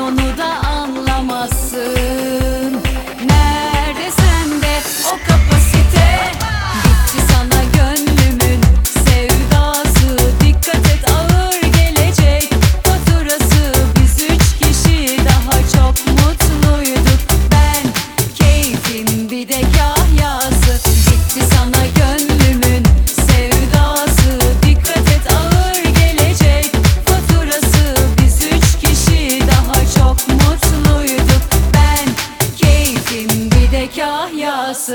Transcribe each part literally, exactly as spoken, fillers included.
onu da anlamazsın. Nerede sende o kapasite? Bitti sana gönlümün sevdası. Dikkat et, ağır gelecek faturası. Biz üç kişi daha çok mutluyduk. Ben keyfim bir de kahyası. Bitti sana gönlümün sevdası. Dikkat et, ağır gelecek faturası. Biz üç kişi daha çok mutluyduk. Ben keyfim bir de kahyası.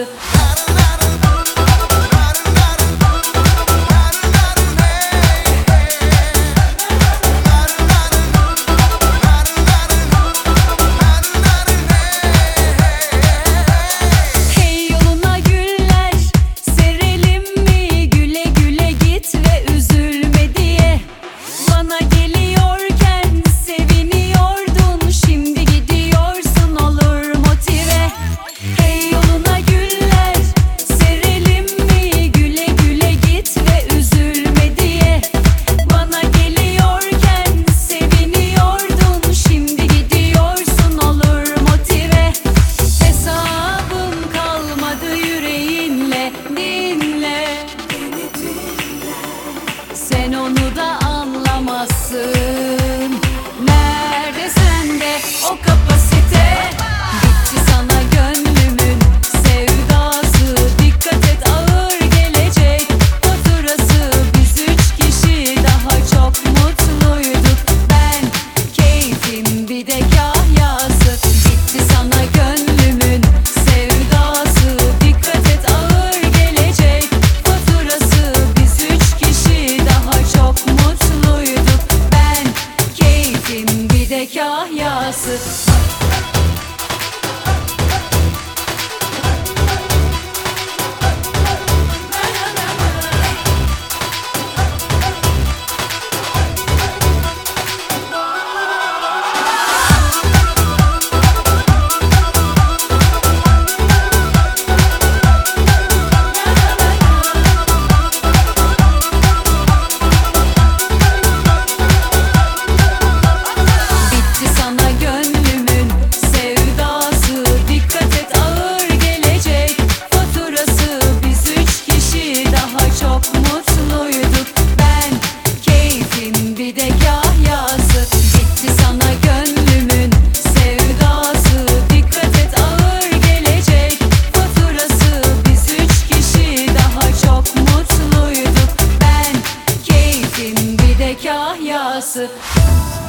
Hey yoluna güller serelim mi? Güle güle git ve üzülme diye. Bana geliyorken seviniyordun, şimdi gidiyorsun, olur motive. Hey yoluna güller serelim mi? Güle güle git ve üzülme diye. Bana geliyorken seviniyordun, şimdi gidiyorsun, olur motive. Hesabım kalmadı yüreğinle, dinle. Sen onu da anlamazsın. Nerede sende o kapasite? Bitti sana gönlümün sevdası. Dikkat et, ağır gelecek faturası. Biz üç kişi daha çok mutluyduk. Ben keyfim bir de kahyası. Bitti sana gönlümün sevdası. Dikkat et, ağır gelecek faturası. Biz üç kişi daha çok mutluyduk. Ben keyfim bir de kahyası. Bitti sana gönlümün sevdası. Dikkat et, ağır gelecek faturası. Biz üç kişi daha çok mutluyduk. Ben keyfim bir de kahyası. Bitti sana gönlümün sevdası. Dikkat et, ağır gelecek faturası. Biz üç kişi daha çok mutluyduk. Ben keyfim bir de kahyası.